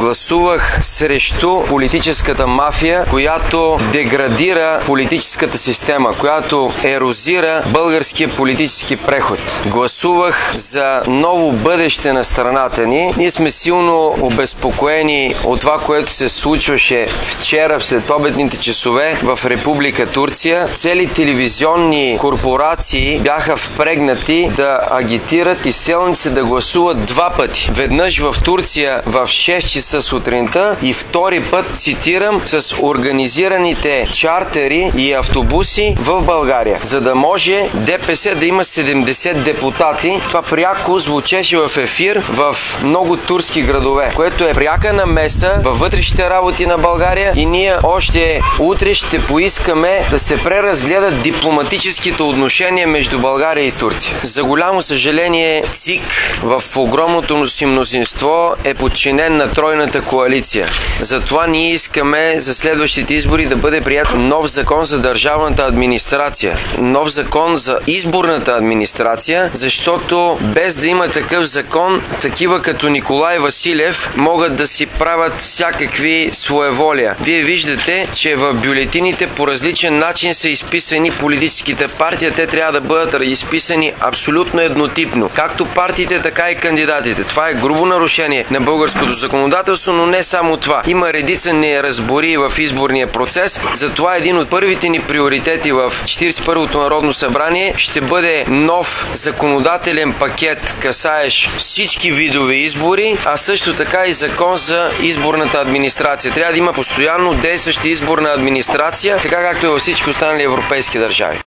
Гласувах срещу политическата мафия, която деградира политическата система, която ерозира българския политически преход. Гласувах за ново бъдеще на страната ни. Ние сме силно обезпокоени от това, което се случваше вчера в следобедните часове в Република Турция. Цели телевизионни корпорации бяха впрегнати да агитират изселници да гласуват два пъти. Веднъж в Турция в 6 часа сутринта и втори път, цитирам, с организираните чартери и автобуси в България, за да може ДПС да има 70 депутати. Това пряко звучеше в ефир в много турски градове, което е пряка намеса във вътрешните работи на България и ние още утре ще поискаме да се преразгледат дипломатическите отношения между България и Турция. За голямо съжаление, ЦИК в огромното си мнозинство е подчинен на тройната коалиция. Затова ние искаме за следващите избори да бъде прият нов закон за държавната администрация, нов закон за изборната администрация, защото без да има такъв закон, такива като Николай Василев могат да си правят всякакви своеволия. Вие виждате, че в бюлетините по различен начин са изписани политическите партии, те трябва да бъдат изписани абсолютно еднотипно. Както партиите, така и кандидатите. Това е грубо нарушение на българското законодателство, но не само това. Има редица неразбори в изборния процес, затова един от първите ни приоритети в 41-то Народно събрание ще бъде нов законодателен пакет, касаещ всички видове избори, а също така и закон за изборната администрация. Трябва да има постоянно действаща изборна администрация, така както е във всички останали европейски държави.